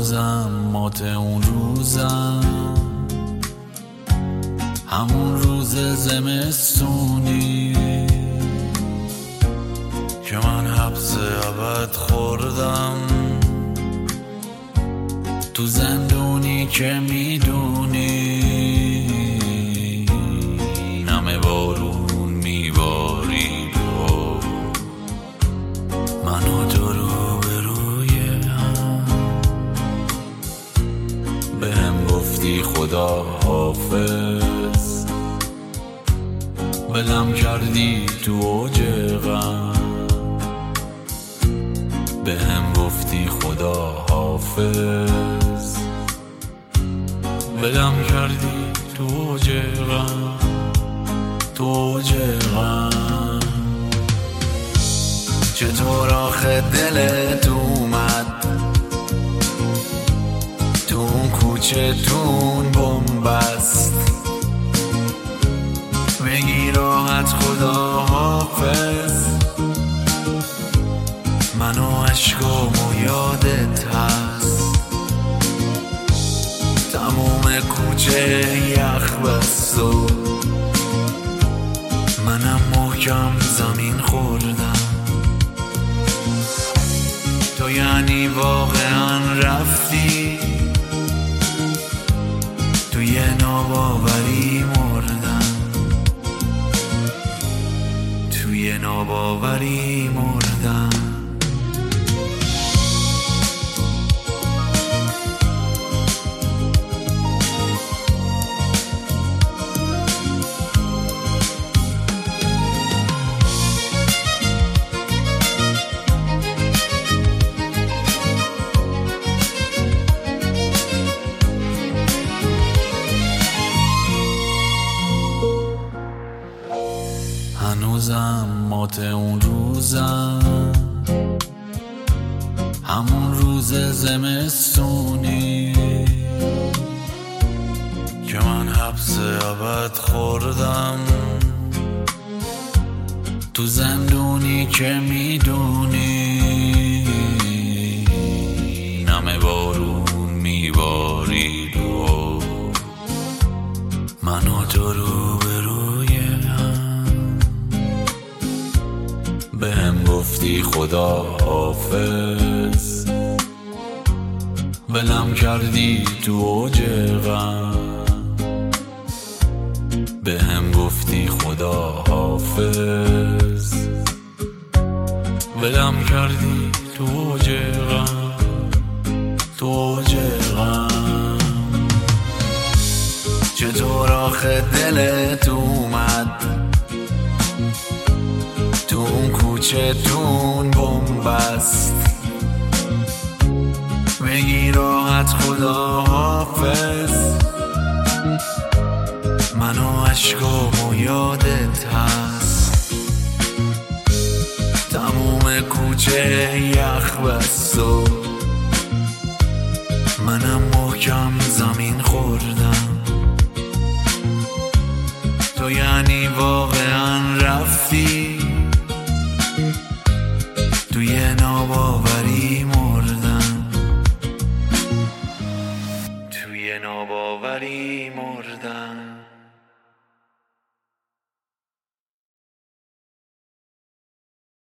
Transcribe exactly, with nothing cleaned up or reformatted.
هنوزم مات اون روزم، همون روز زمستونی که من حبس ابد خوردم، تو زندونی که میدونی نمه بارون میبارید و من و تو رو به روی هم به هم گفتی خدا حافظ، بلم کردی تو اوج غم، به هم گفتی خدا حافظ، بلم کردی تو اوج غم، تو اوج غم. چطور آخه دلت اومد تو اون کوچه تون بنبست، بگی راحت خدا حافظ، من و عشقامو یادت هست، تموم کوچه یخ بست و منم محکم زمین خوردم. تو یعنی واقعا رفتی، تو یه ناباوری مردم، تو یه ناباوری مردم. هنوزم مات اون روزم، همون روز زمستونی که من حبس ابد خوردم، تو زندونی که میدونی نمه بارون میبارید و من و تو رو به روی به هم گفتی خدا حافظ، بلم کردی تو اوج غم، به هم گفتی خدا حافظ، بلم کردی تو اوج غم، تو اوج غم. چطور آخه دلت اومد تو اون کوچه تون بنبست، بگی راحت خدا حافظ، من و عشقامو یادت هست، تموم کوچه یخ بست و منم محکم زمین خوردم. تو یعنی واقعا رفتی، تو یه ناباوری مردم، تو یه ناباوری مردم.